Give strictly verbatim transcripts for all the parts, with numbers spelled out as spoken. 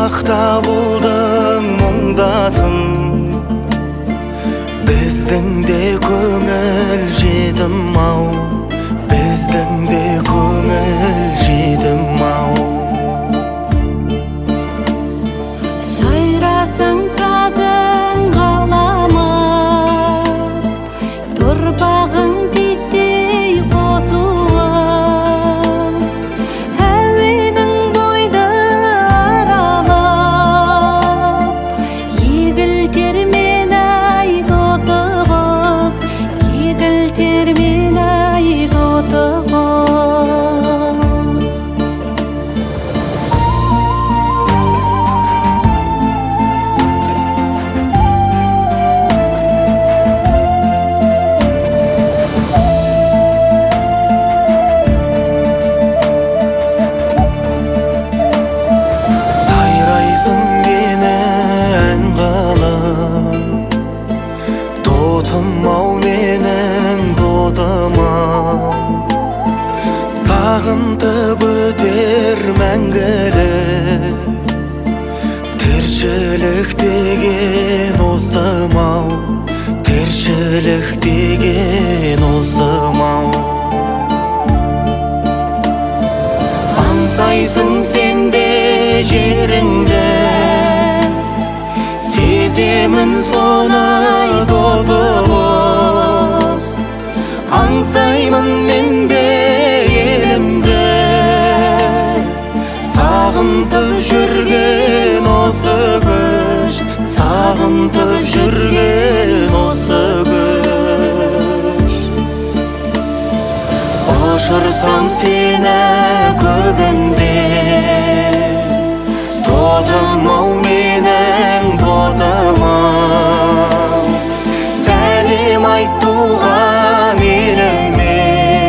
Ушакта болдың мұңдасың, біздің де көңіл жетім ау, біздің де көңіл жетім ау. Сайрасың сазың қалама, тұрпағың титтей қосуыз, әуенің бойды аралап, егілтер мен ай тоты қыз, егілтер мен ай тоты қыз. Сайрайсың мені ән қылып, тотым-ау менің тотым-ау. Сағынтып өтер мәңгілік, тіршілік деген осым-ау, тіршілік деген осым-ау. Аңсайсың сен де жеріңді, сеземін соны тоты қыз. Аңсаймын мен де елімді, сағынтып жүрген осы күш, сағынтып жүрген осы күш. Ұшырсам сені көгімде, тотым-ау менің тотым-ау. Сәлем айт туған еліме,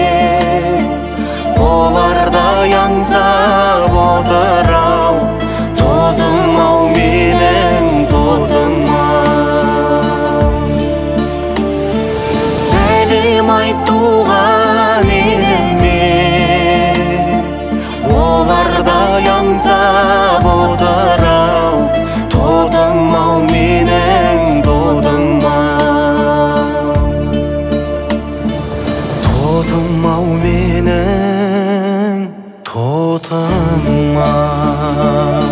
олардай аңсап отыр-ау. Тотым-ау менің тотым-ау. Сәлем айт туған еліме, олардай аңсап отыр-ау. Тотым-ау менің тотым-ау. Тотым-ау менің тотым-ау.